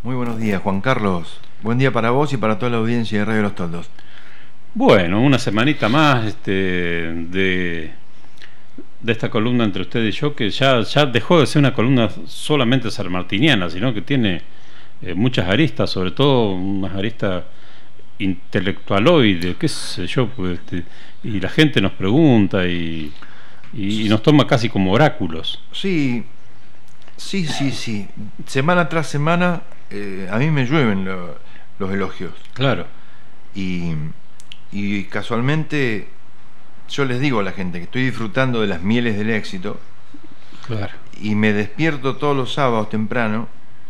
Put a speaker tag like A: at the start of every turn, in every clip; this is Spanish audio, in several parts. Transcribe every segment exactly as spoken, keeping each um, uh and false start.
A: Muy buenos días, Juan Carlos. Buen día para vos y para toda la audiencia de Radio Los Toldos.
B: Bueno, una semanita más este, de, de esta columna entre usted y yo, que ya, ya dejó de ser una columna solamente sanmartiniana, sino que tiene eh, muchas aristas, sobre todo unas aristas intelectualoides, qué sé yo, pues, este, y la gente nos pregunta y, y, y nos toma casi como oráculos.
A: Sí, sí, sí, sí. Semana tras semana eh, a mí me llueven lo, los elogios.
B: Claro.
A: Y, y casualmente yo les digo a la gente que estoy disfrutando de las mieles del éxito.
B: Claro.
A: Y me despierto todos los sábados temprano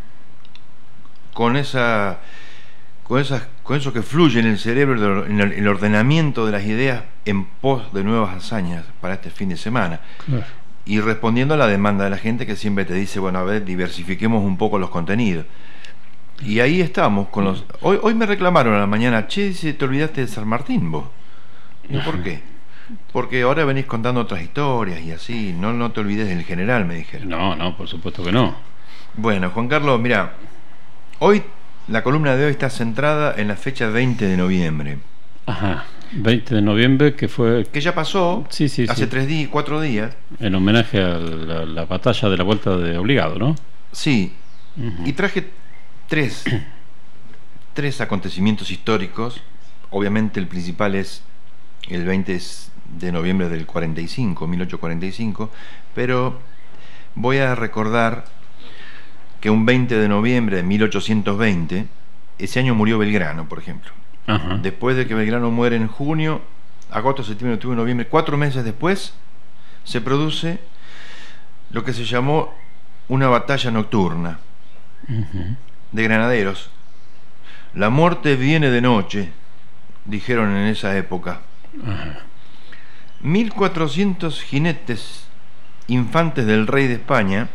A: con esa con esas con eso que fluye en el cerebro, en el, el ordenamiento de las ideas en pos de nuevas hazañas para este fin de semana.
B: Claro.
A: Y respondiendo a la demanda de la gente que siempre te dice, bueno, a ver, diversifiquemos un poco los contenidos. Y ahí estamos con los... Hoy, hoy me reclamaron a la mañana, che, si te olvidaste de San Martín vos. ¿Y por qué? Porque ahora venís contando otras historias y así, no, no te olvides del general, me dijeron.
B: No, no, por supuesto que no.
A: Bueno, Juan Carlos, mira, hoy la columna de hoy está centrada en la fecha veinte de noviembre.
B: Ajá, veinte de noviembre, que fue...
A: Que ya pasó,
B: sí, sí,
A: hace
B: sí.
A: tres días, cuatro días.
B: En homenaje a la, la batalla de la Vuelta de Obligado, ¿no?
A: Sí,
B: Uh-huh.
A: y traje tres, tres acontecimientos históricos. Obviamente el principal es el veinte de noviembre del cuarenta y cinco, mil ochocientos cuarenta y cinco, pero voy a recordar que un veinte de noviembre de mil ochocientos veinte, ese año murió Belgrano, por ejemplo.
B: Ajá.
A: Después de que Belgrano muere en junio, agosto, septiembre, octubre, noviembre, cuatro meses después, se produce lo que se llamó una batalla nocturna
B: Uh-huh.
A: de granaderos. La muerte viene de noche, dijeron en esa época.
B: Ajá.
A: mil cuatrocientos jinetes infantes del rey de España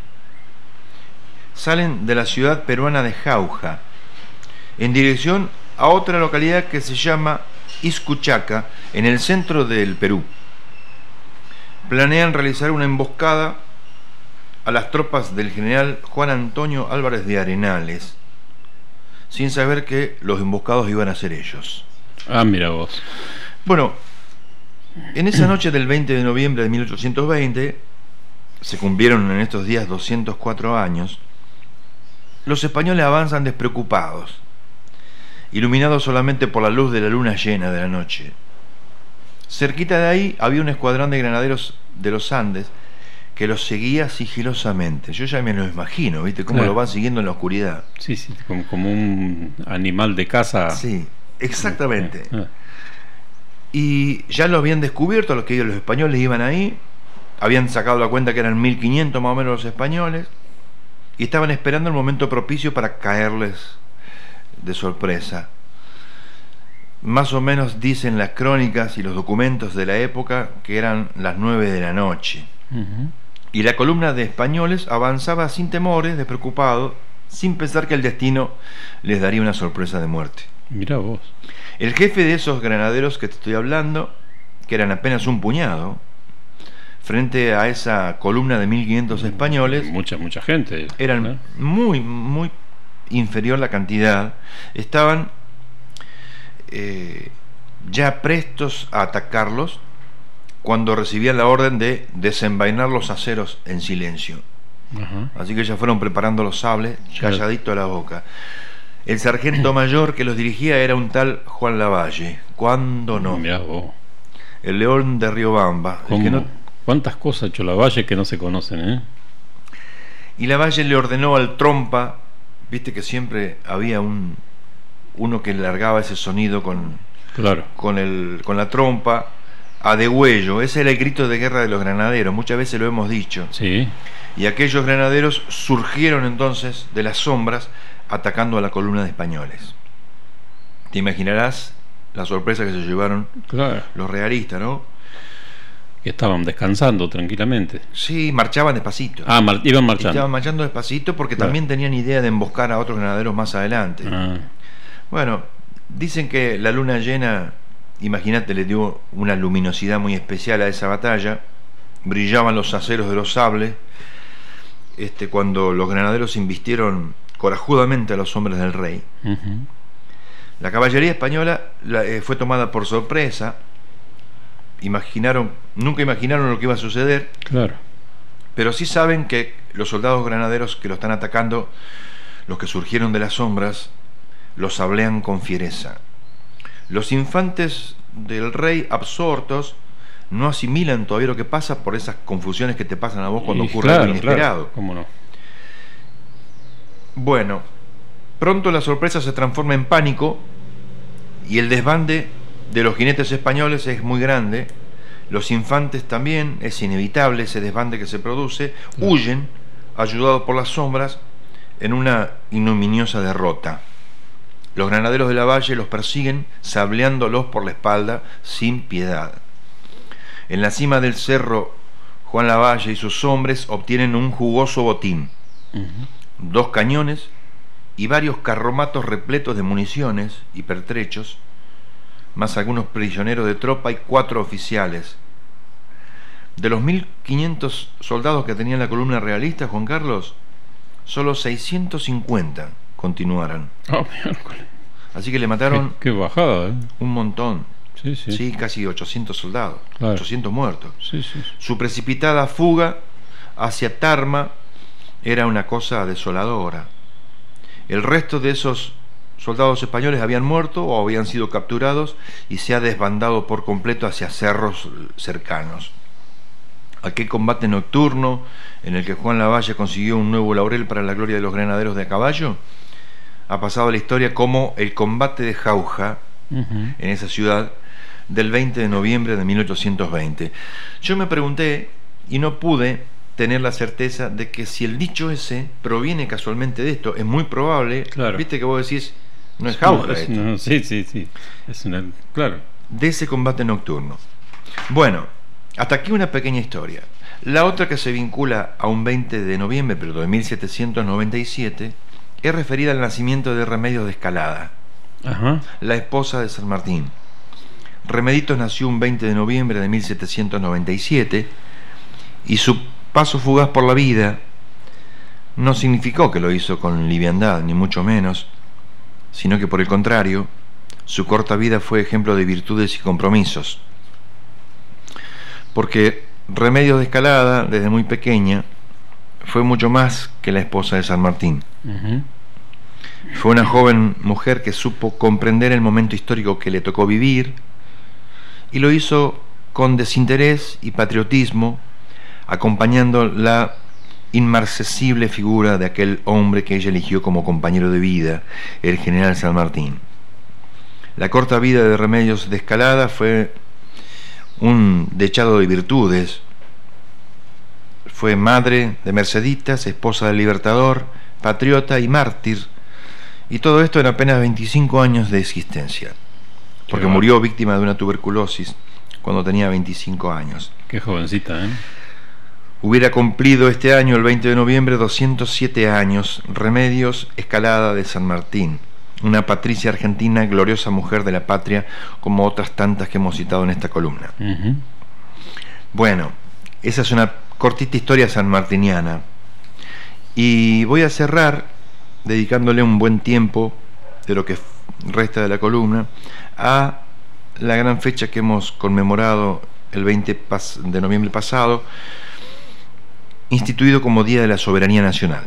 A: salen de la ciudad peruana de Jauja en dirección a otra localidad que se llama Izcuchaca, en el centro del Perú. Planean realizar una emboscada a las tropas del general Juan Antonio Álvarez de Arenales, sin saber que los emboscados iban a ser ellos.
B: Ah, mira vos.
A: Bueno, en esa noche del veinte de noviembre de mil ochocientos veinte, se cumplieron en estos días doscientos cuatro años, los españoles avanzan despreocupados, iluminados solamente por la luz de la luna llena de la noche. Cerquita de ahí había un escuadrón de granaderos de los Andes que los seguía sigilosamente. Yo ya me lo imagino, ¿viste? Cómo
B: Claro.
A: lo van siguiendo en la oscuridad.
B: Sí, sí, como, como un animal de caza.
A: Sí, exactamente.
B: Ah.
A: Y ya lo habían descubierto, los que los españoles iban ahí, habían sacado la cuenta que eran mil quinientos más o menos los españoles, y estaban esperando el momento propicio para caerles de sorpresa. Más o menos dicen las crónicas y los documentos de la época que eran las nueve de la noche.
B: Uh-huh.
A: Y la columna de españoles avanzaba sin temores, despreocupado, sin pensar que el destino les daría una sorpresa de muerte.
B: Mirá vos.
A: El jefe de esos granaderos que te estoy hablando, que eran apenas un puñado, frente a esa columna de mil quinientos españoles,
B: Mucha, mucha gente.
A: eran
B: ¿eh?
A: muy, muy inferior la cantidad, estaban eh, ya prestos a atacarlos cuando recibían la orden de desenvainar los aceros en silencio.
B: Ajá.
A: Así que ya fueron preparando los sables,
B: Claro.
A: calladito a la boca. El sargento mayor que los dirigía era un tal Juan Lavalle. ¿Cuándo no?
B: Mirá vos.
A: El león de Riobamba. el
B: ¿Cómo?
A: que no...
B: ¿Cuántas cosas ha hecho Lavalle que no se conocen, eh?
A: Y Lavalle le ordenó al trompa, viste que siempre había un uno que largaba ese sonido con,
B: Claro.
A: con, el, con la trompa, a degüello. Ese era el grito de guerra de los granaderos, muchas veces lo hemos dicho.
B: Sí.
A: Y aquellos granaderos surgieron entonces de las sombras atacando a la columna de españoles. Te imaginarás la sorpresa que se llevaron
B: Claro.
A: los realistas, ¿no?
B: Que estaban descansando tranquilamente.
A: Sí, marchaban despacito.
B: Ah, mar- iban marchando.
A: Estaban marchando despacito porque
B: Claro.
A: también tenían idea de emboscar a otros granaderos más adelante.
B: Ah,
A: Bueno, dicen que la luna llena, imagínate, le dio una luminosidad muy especial a esa batalla. Brillaban los aceros de los sables. Este, cuando los granaderos invistieron corajudamente a los hombres del rey.
B: Uh-huh.
A: La caballería española la, eh, fue tomada por sorpresa. Imaginaron, nunca imaginaron lo que iba a suceder.
B: Claro.
A: Pero sí saben que los soldados granaderos que lo están atacando, los que surgieron de las sombras, los sablean con fiereza. Los infantes del rey, absortos, no asimilan todavía lo que pasa por esas confusiones que te pasan a vos cuando
B: Y
A: ocurre
B: claro,
A: algo inesperado.
B: Claro, ¿cómo no?
A: Bueno, pronto la sorpresa se transforma en pánico y el desbande de los jinetes españoles es muy grande. Los infantes también, es inevitable ese desbande que se produce, huyen, ayudados por las sombras, en una ignominiosa derrota. Los granaderos de la Valle los persiguen, sableándolos por la espalda sin piedad. En la cima del cerro, Juan Lavalle y sus hombres obtienen un jugoso botín, uh-huh. dos cañones y varios carromatos repletos de municiones y pertrechos, más algunos prisioneros de tropa y cuatro oficiales. De los mil quinientos soldados que tenía la columna realista, Juan Carlos, solo seiscientos cincuenta continuaron.
B: Oh, miércoles.
A: Así que le mataron
B: qué, qué bajada, ¿eh?
A: un montón.
B: Sí, sí.
A: Sí, casi ochocientos soldados, claro. ochocientos muertos.
B: Sí, sí, sí.
A: Su precipitada fuga hacia Tarma era una cosa desoladora. El resto de esos soldados españoles habían muerto o habían sido capturados y se ha desbandado por completo hacia cerros cercanos. Aquel combate nocturno en el que Juan Lavalle consiguió un nuevo laurel para la gloria de los granaderos de a caballo ha pasado a la historia como el combate de Jauja, uh-huh. en esa ciudad, del veinte de noviembre de mil ochocientos veinte. Yo me pregunté y no pude tener la certeza de que si el dicho ese proviene casualmente de esto, es muy probable.
B: Claro.
A: Viste que vos decís, no es Jauja
B: no, es,
A: esto.
B: No, sí, sí, sí. Es una, claro.
A: De ese combate nocturno. Bueno, hasta aquí una pequeña historia. La otra, que se vincula a un veinte de noviembre, pero de mil setecientos noventa y siete, es referida al nacimiento de Remedios de Escalada,
B: Ajá.
A: la esposa de San Martín. Remeditos nació un veinte de noviembre de mil setecientos noventa y siete y su paso fugaz por la vida no significó que lo hizo con liviandad, ni mucho menos, sino que por el contrario, su corta vida fue ejemplo de virtudes y compromisos. Porque Remedios de Escalada, desde muy pequeña, fue mucho más que la esposa de San Martín. Uh-huh. Fue una joven mujer que supo comprender el momento histórico que le tocó vivir y lo hizo con desinterés y patriotismo, acompañando la inmarcesible figura de aquel hombre que ella eligió como compañero de vida, el general San Martín. La corta vida de Remedios de Escalada fue un dechado de virtudes. Fue madre de Merceditas, esposa del Libertador, patriota y mártir, y todo esto en apenas veinticinco años de existencia, porque
B: Qué
A: murió víctima de una tuberculosis cuando tenía veinticinco años.
B: Qué jovencita, ¿eh?
A: Hubiera cumplido este año, el veinte de noviembre, doscientos siete años, Remedios Escalada de San Martín, una patricia argentina, gloriosa mujer de la patria, como otras tantas que hemos citado en esta columna. Uh-huh. Bueno, esa es una cortita historia sanmartiniana, y voy a cerrar dedicándole un buen tiempo de lo que resta de la columna a la gran fecha que hemos conmemorado el veinte de noviembre pasado, instituido como Día de la Soberanía Nacional.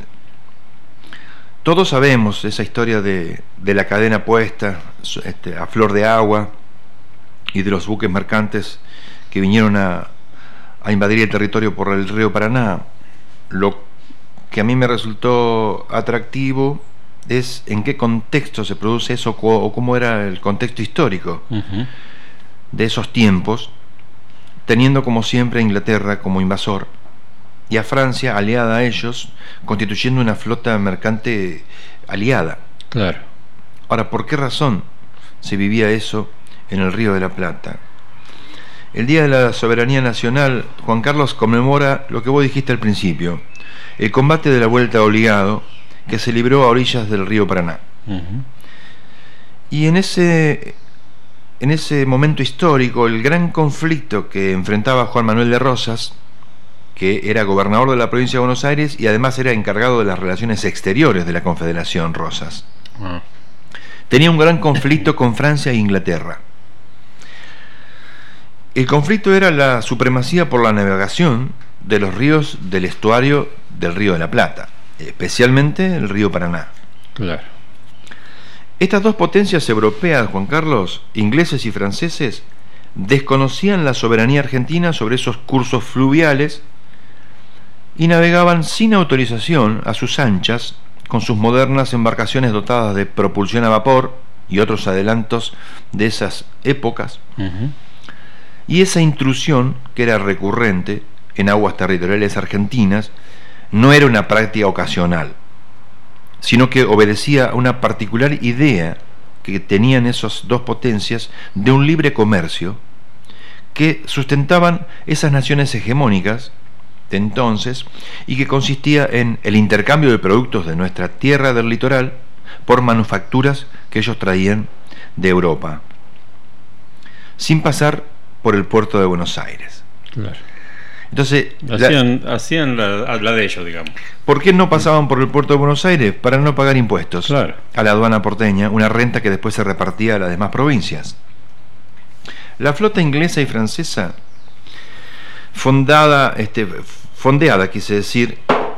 A: Todos sabemos esa historia de, de la cadena puesta este, a flor de agua y de los buques mercantes que vinieron a, a invadir el territorio por el río Paraná. Lo que a mí me resultó atractivo es en qué contexto se produce eso o cómo era el contexto histórico uh-huh. de esos tiempos, teniendo como siempre a Inglaterra como invasor y a Francia aliada a ellos, constituyendo una flota mercante aliada.
B: Claro.
A: Ahora, ¿por qué razón se vivía eso en el Río de la Plata? El Día de la Soberanía Nacional, Juan Carlos, conmemora lo que vos dijiste al principio, el combate de la Vuelta Obligado que se libró a orillas del río Paraná. Uh-huh. Y en ese, en ese momento histórico, el gran conflicto que enfrentaba Juan Manuel de Rosas que era gobernador de la provincia de Buenos Aires y además era encargado de las relaciones exteriores de la Confederación Rosas. Ah. Tenía un gran conflicto con Francia e Inglaterra. El conflicto era la supremacía por la navegación de los ríos del estuario del Río de la Plata, especialmente el río Paraná.
B: Claro.
A: Estas dos potencias europeas, Juan Carlos, ingleses y franceses, desconocían la soberanía argentina sobre esos cursos fluviales y navegaban sin autorización a sus anchas con sus modernas embarcaciones dotadas de propulsión a vapor y otros adelantos de esas épocas. Uh-huh. Y esa intrusión, que era recurrente en aguas territoriales argentinas, no era una práctica ocasional, sino que obedecía a una particular idea que tenían esas dos potencias de un libre comercio que sustentaban esas naciones hegemónicas de entonces y que consistía en el intercambio de productos de nuestra tierra del litoral por manufacturas que ellos traían de Europa, sin pasar por el puerto de Buenos Aires.
B: Claro.
A: Entonces,
B: hacían, la, hacían la, la de ellos, digamos.
A: ¿Por qué no pasaban por el puerto de Buenos Aires? Para no pagar impuestos.
B: Claro.
A: A la aduana porteña, una renta que después se repartía a las demás provincias. La flota inglesa y francesa, fundada, este, fondeada, quise decir,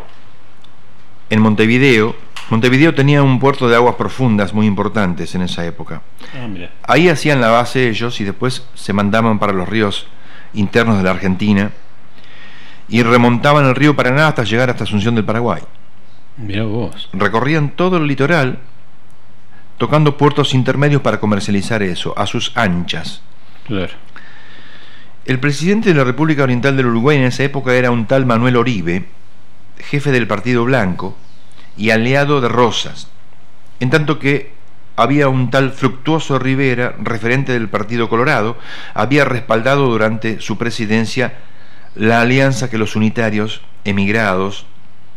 A: en Montevideo. Montevideo tenía un puerto de aguas profundas muy importantes en esa época.
B: Ah, mira.
A: Ahí hacían la base ellos y después se mandaban para los ríos internos de la Argentina y remontaban el río Paraná hasta llegar hasta Asunción del Paraguay.
B: Mirá vos.
A: Recorrían todo el litoral tocando puertos intermedios para comercializar eso a sus anchas.
B: Claro.
A: El presidente de la República Oriental del Uruguay en esa época era un tal Manuel Oribe, jefe del Partido Blanco y aliado de Rosas, en tanto que había un tal Fructuoso Rivera, referente del Partido Colorado, había respaldado durante su presidencia la alianza que los unitarios emigrados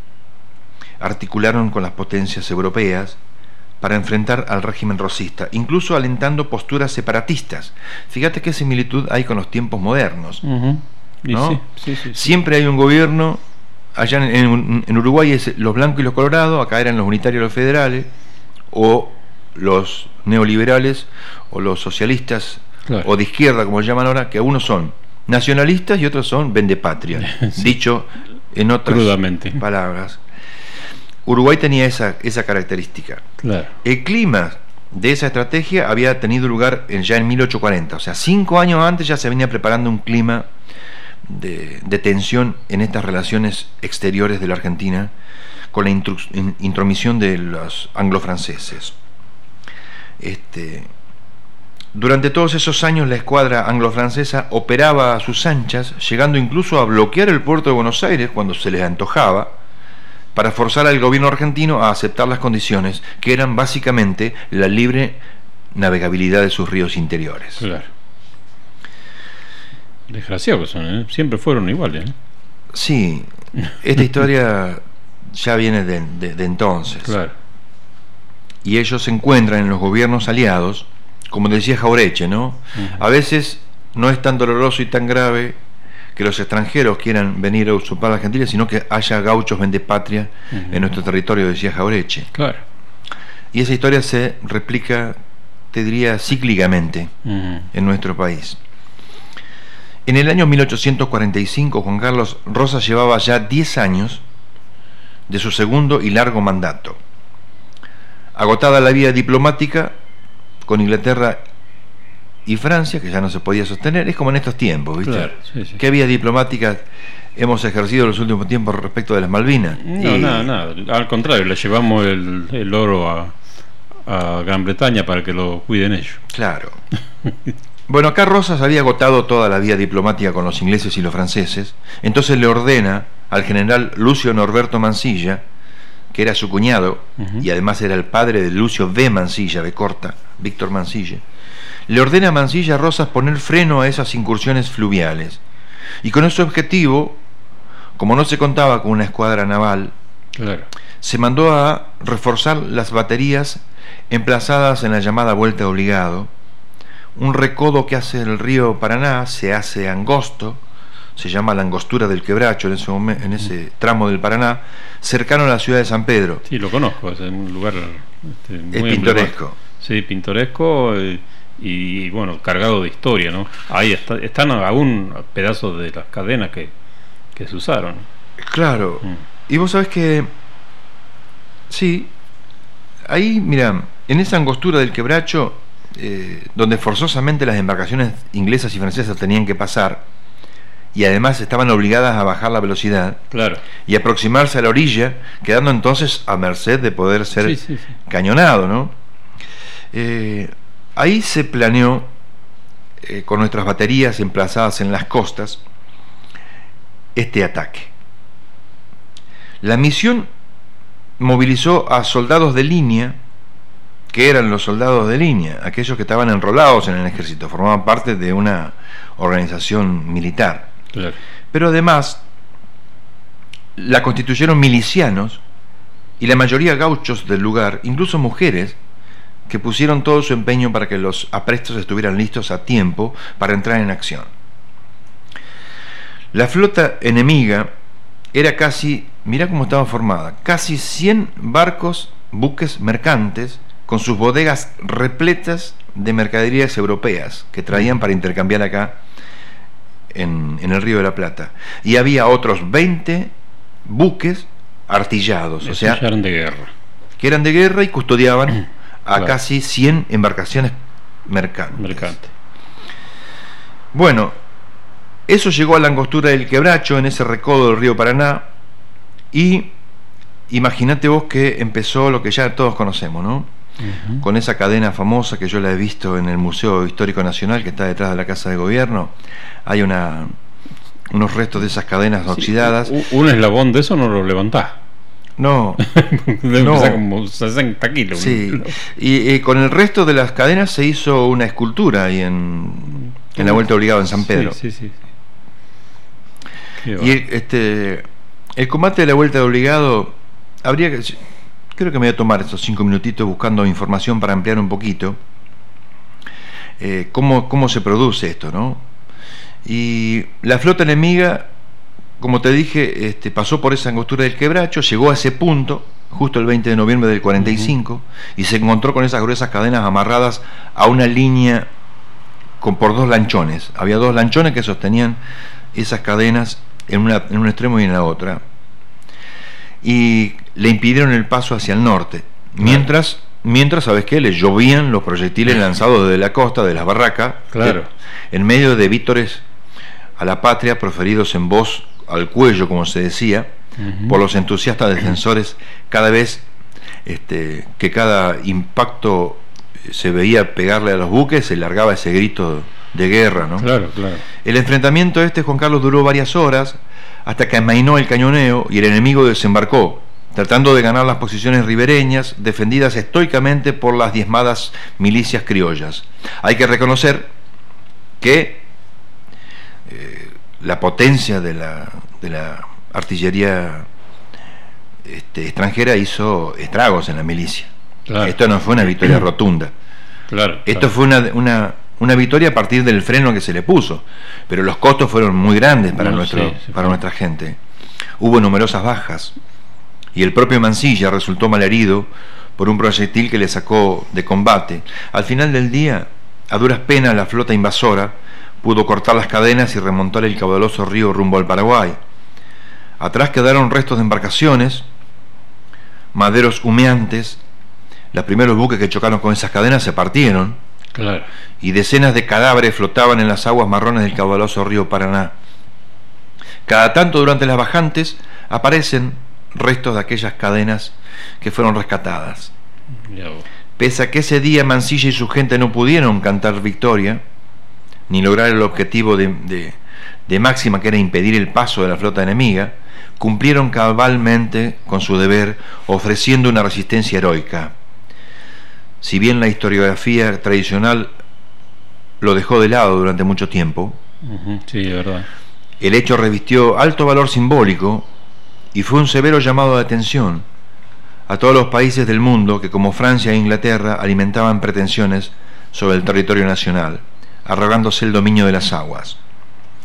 A: articularon con las potencias europeas para enfrentar al régimen rosista, incluso alentando posturas separatistas. Fíjate qué similitud hay con los tiempos modernos.
B: Uh-huh.
A: ¿No?
B: Sí, sí, sí, sí.
A: Siempre hay un gobierno, allá en, en Uruguay es los blancos y los colorados, acá eran los unitarios y los federales, o los neoliberales, o los socialistas, claro, o de izquierda, como llaman ahora, que unos son nacionalistas y otros son vendepatria, sí, dicho en otras
B: crudamente
A: palabras. Uruguay tenía esa, esa característica.
B: Claro.
A: El clima de esa estrategia había tenido lugar en, ya en mil ochocientos cuarenta, o sea, cinco años antes ya se venía preparando un clima de, de tensión en estas relaciones exteriores de la Argentina con la intru, in, intromisión de los anglo-franceses. Este, durante todos esos años la escuadra anglo-francesa operaba a sus anchas, llegando incluso a bloquear el puerto de Buenos Aires cuando se les antojaba, para forzar al gobierno argentino a aceptar las condiciones, que eran básicamente la libre navegabilidad de sus ríos interiores.
B: Claro. Desgraciados son, ¿eh? Siempre fueron iguales, ¿eh?
A: Sí, esta historia ya viene de, de, de entonces.
B: Claro.
A: Y ellos se encuentran en los gobiernos aliados, como decía Jaureche, ¿no? Uh-huh. A veces no es tan doloroso y tan grave que los extranjeros quieran venir a usurpar la Argentina, sino que haya gauchos vendepatria uh-huh. en nuestro territorio, decía Jaureche.
B: Claro.
A: Y esa historia se replica, te diría, cíclicamente uh-huh. en nuestro país. En el año mil ochocientos cuarenta y cinco, Juan Carlos, Rosas llevaba ya diez años de su segundo y largo mandato. Agotada la vía diplomática con Inglaterra y Francia, que ya no se podía sostener, es como en estos tiempos, ¿viste?
B: Claro, sí, sí.
A: ¿Qué vía diplomática hemos ejercido en los últimos tiempos respecto de las Malvinas?
B: No, y... nada, nada. Al contrario, le llevamos el, el oro a, a Gran Bretaña para que lo cuiden ellos.
A: Claro. Bueno, acá Rosas había agotado toda la vía diplomática con los ingleses y los franceses, entonces le ordena al general Lucio Norberto Mansilla, que era su cuñado, uh-huh. y además era el padre de Lucio V. Mansilla, B corta, Víctor Mansilla, le ordena a Mansilla a Rosas poner freno a esas incursiones fluviales. Y con ese objetivo, como no se contaba con una escuadra naval,
B: claro,
A: se mandó a reforzar las baterías emplazadas en la llamada Vuelta de Obligado, un recodo que hace el río Paraná, se hace angosto, se llama la Angostura del Quebracho, en ese, momento, en ese tramo del Paraná, cercano a la ciudad de San Pedro.
B: Sí, lo conozco, es un lugar este, muy
A: es pintoresco.
B: Sí, pintoresco y, y, bueno, cargado de historia, ¿no? Ahí está, están aún pedazos de las cadenas que, que se usaron.
A: Claro, mm. y vos sabés que, sí, ahí, mira, en esa Angostura del Quebracho, eh, donde forzosamente las embarcaciones inglesas y francesas tenían que pasar, y además estaban obligadas a bajar la velocidad,
B: claro,
A: y aproximarse a la orilla, quedando entonces a merced de poder ser sí, sí, sí. cañonado, ¿no? Eh, ahí se planeó, eh, con nuestras baterías emplazadas en las costas, este ataque. La misión movilizó a soldados de línea, que eran los soldados de línea, aquellos que estaban enrolados en el ejército, formaban parte de una organización militar. Claro. Pero además la constituyeron milicianos y la mayoría gauchos del lugar, incluso mujeres, que pusieron todo su empeño para que los aprestos estuvieran listos a tiempo para entrar en acción. La flota enemiga era casi, mirá cómo estaba formada, casi cien barcos, buques mercantes, con sus bodegas repletas de mercaderías europeas que traían para intercambiar acá en, en el Río de la Plata. Y había otros veinte buques artillados,
B: Esos
A: o sea,
B: eran de guerra.
A: que eran de guerra y custodiaban a
B: claro.
A: casi cien embarcaciones mercantes.
B: Mercante.
A: Bueno, eso llegó a la Angostura del Quebracho, en ese recodo del río Paraná, y imagínate vos que empezó lo que ya todos conocemos, ¿no? Uh-huh. Con esa cadena famosa que yo la he visto en el Museo Histórico Nacional, que está detrás de la Casa de Gobierno. Hay una unos restos de esas cadenas sí, oxidadas.
B: Un eslabón de eso no lo levantás.
A: No,
B: debe
A: no.
B: pesar como sesenta kilos.
A: Sí, y, y con el resto de las cadenas se hizo una escultura ahí en, en la Vuelta Obligado en San Pedro.
B: Sí, sí, sí.
A: Y el, este, el combate de la Vuelta de Obligado, habría que, creo que me voy a tomar estos cinco minutitos buscando información para ampliar un poquito eh, cómo, cómo se produce esto, ¿no? Y la flota enemiga, como te dije, este, pasó por esa Angostura del Quebracho, llegó a ese punto justo el veinte de noviembre del cuarenta y cinco, uh-huh. y se encontró con esas gruesas cadenas amarradas a una línea con, por dos lanchones. Había dos lanchones que sostenían esas cadenas en, una, en un extremo y en la otra, y le impidieron el paso hacia el norte. Mientras, mientras ¿sabes qué? Les llovían los proyectiles lanzados desde la costa, de las barracas,
B: claro.
A: que, en medio de vítores a la patria proferidos en voz al cuello, como se decía, uh-huh. por los entusiastas defensores, cada vez este, que cada impacto se veía pegarle a los buques, se largaba ese grito de guerra, ¿no?
B: Claro, claro.
A: El enfrentamiento este, Juan Carlos, duró varias horas, hasta que amainó el cañoneo y el enemigo desembarcó, tratando de ganar las posiciones ribereñas, defendidas estoicamente por las diezmadas milicias criollas. Hay que reconocer que eh, la potencia de la, de la artillería este, extranjera hizo estragos en la milicia. Claro. Esto no fue una victoria rotunda.
B: Claro,
A: Esto
B: claro.
A: fue una, una, una victoria a partir del freno que se le puso, pero los costos fueron muy grandes para, no, nuestro, sí, sí, para nuestra gente. Hubo numerosas bajas y el propio Mansilla resultó malherido por un proyectil que le sacó de combate. Al final del día, a duras penas, la flota invasora pudo cortar las cadenas y remontar el caudaloso río rumbo al Paraguay. Atrás quedaron restos de embarcaciones, maderos humeantes. Los primeros buques que chocaron con esas cadenas se partieron,
B: claro.
A: y decenas de cadáveres flotaban en las aguas marrones del caudaloso río Paraná. Cada tanto durante las bajantes aparecen restos de aquellas cadenas que fueron rescatadas. Pese a que ese día Mansilla y su gente no pudieron cantar victoria, ni lograr el objetivo de, de, de máxima, que era impedir el paso de la flota enemiga, cumplieron cabalmente con su deber, ofreciendo una resistencia heroica. Si bien la historiografía tradicional lo dejó de lado durante mucho tiempo,
B: uh-huh. sí, es verdad.
A: El hecho revistió alto valor simbólico y fue un severo llamado de atención a todos los países del mundo que, como Francia e Inglaterra, alimentaban pretensiones sobre el territorio nacional, arrogándose el dominio de las aguas.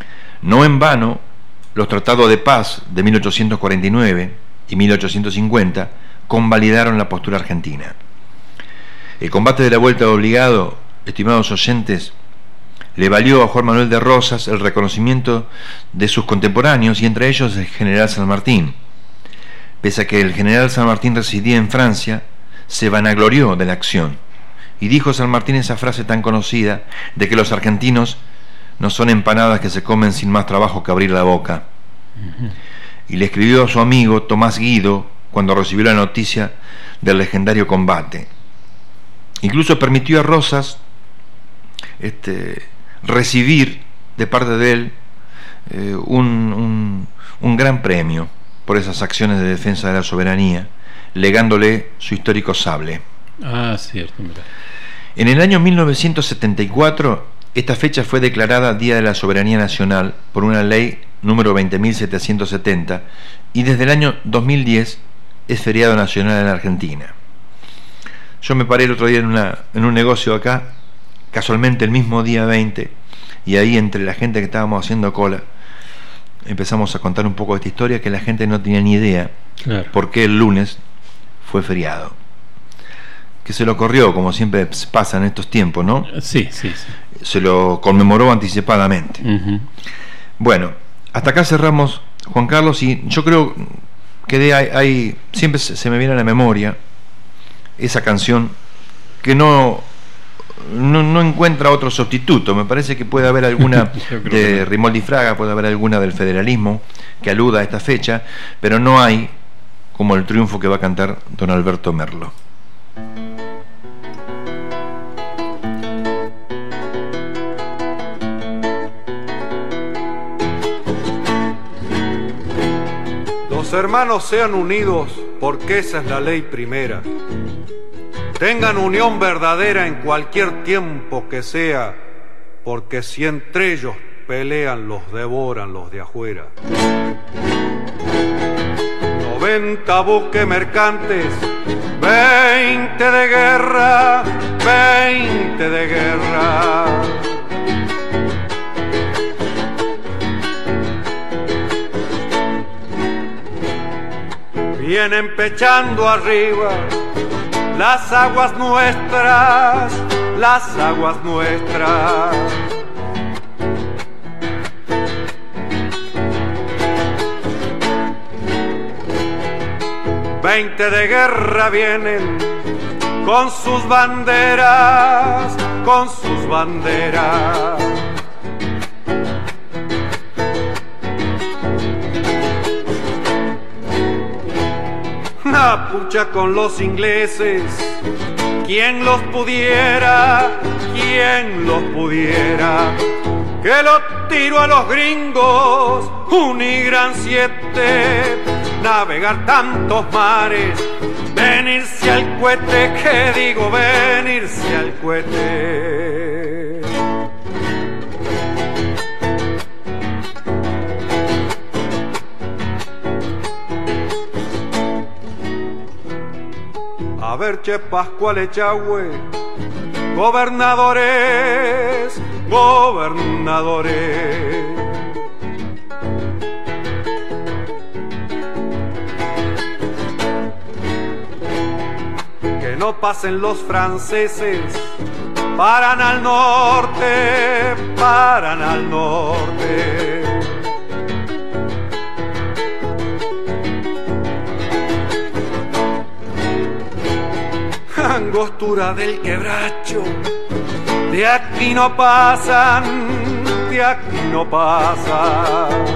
A: No en vano, los tratados de paz de mil ochocientos cuarenta y nueve y mil ochocientos cincuenta convalidaron la postura argentina. El combate de la vuelta de obligado, estimados oyentes, le valió a Juan Manuel de Rosas el reconocimiento de sus contemporáneos, y entre ellos el general San Martín. Pese a que el general San Martín residía en Francia, se vanaglorió de la acción, y dijo San Martín esa frase tan conocida de que los argentinos no son empanadas que se comen sin más trabajo que abrir la boca. Uh-huh. Y le escribió a su amigo Tomás Guido cuando recibió la noticia del legendario combate. Incluso permitió a Rosas este, recibir de parte de él eh, un, un, un gran premio por esas acciones de defensa de la soberanía, legándole su histórico sable.
B: Ah, cierto, mira.
A: En el año mil novecientos setenta y cuatro, esta fecha fue declarada Día de la Soberanía Nacional por una ley número veinte mil setecientos setenta, y desde el año dos mil diez es feriado nacional en la Argentina. Yo me paré el otro día en, una, en un negocio acá, casualmente el mismo día veinte, y ahí entre la gente que estábamos haciendo cola, empezamos a contar un poco de esta historia que la gente no tenía ni idea, claro, por qué el lunes fue feriado. Que se lo corrió, como siempre pasa en estos tiempos, ¿no?
B: Sí, sí, sí.
A: Se lo conmemoró anticipadamente.
B: Uh-huh.
A: Bueno, hasta acá cerramos, Juan Carlos, y yo creo que de hay, hay siempre se me viene a la memoria esa canción que no, no, no encuentra otro sustituto. Me parece que puede haber alguna de no. Rimoldi Fraga, puede haber alguna del federalismo que aluda a esta fecha, pero no hay como el triunfo que va a cantar don Alberto Merlo.
C: Los hermanos sean unidos porque esa es la ley primera. Tengan unión verdadera en cualquier tiempo que sea, porque si entre ellos pelean los devoran los de afuera. Noventa buques mercantes, veinte de guerra, veinte de guerra. Vienen pechando arriba las aguas nuestras, las aguas nuestras. Veinte de guerra vienen con sus banderas, con sus banderas. La pucha con los ingleses, ¿quién los pudiera? ¿Quién los pudiera? Que lo tiro a los gringos, unigran siete, navegar tantos mares, venirse al cohete, que digo venirse al cohete. A ver, che Pascual Echagüe, gobernadores, gobernadores. Que no pasen los franceses, paran al norte, paran al norte. Angostura del quebracho, de aquí no pasan, de aquí no pasan.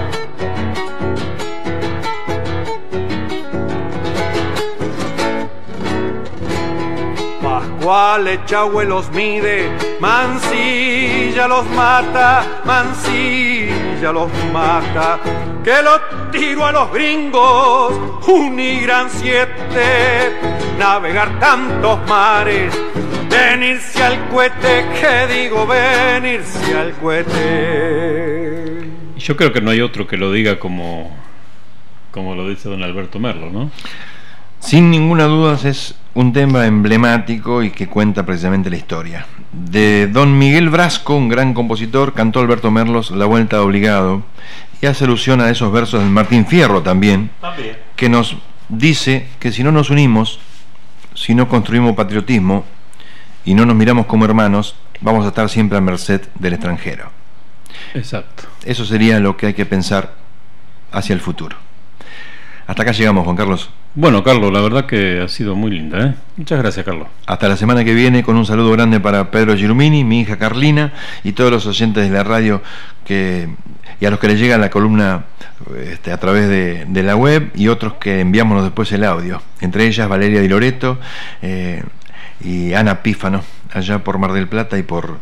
C: Pascual Echagüe los mide, Mansilla los mata, Mansilla los mata. Que lo tiro a los gringos, unigran siete, navegar tantos mares, venirse al cohete, que digo venirse al cohete.
B: Yo creo que no hay otro que lo diga como, como lo dice don Alberto Merlo, ¿no?
A: Sin ninguna duda es un tema emblemático y que cuenta precisamente la historia. De don Miguel Brasco, un gran compositor, cantó Alberto Merlos La Vuelta Obligado, y hace alusión a esos versos del Martín Fierro también, también, que nos dice que si no nos unimos, si no construimos patriotismo y no nos miramos como hermanos, vamos a estar siempre a merced del extranjero.
B: Exacto.
A: Eso sería lo que hay que pensar hacia el futuro. Hasta acá llegamos, Juan Carlos.
B: Bueno, Carlos, la verdad que ha sido muy linda, ¿eh? Muchas gracias, Carlos.
A: Hasta la semana que viene, con un saludo grande para Pedro Girumini, mi hija Carlina y todos los oyentes de la radio que, y a los que les llega la columna este, a través de, de la web, y otros que enviamos después el audio. Entre ellas Valeria Di Loreto eh, y Ana Pífano, allá por Mar del Plata y por,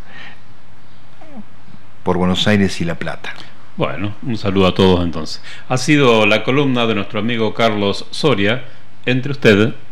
A: por Buenos Aires y La Plata.
B: Bueno, un saludo a todos entonces. Ha sido la columna de nuestro amigo Carlos Soria, Entre Usted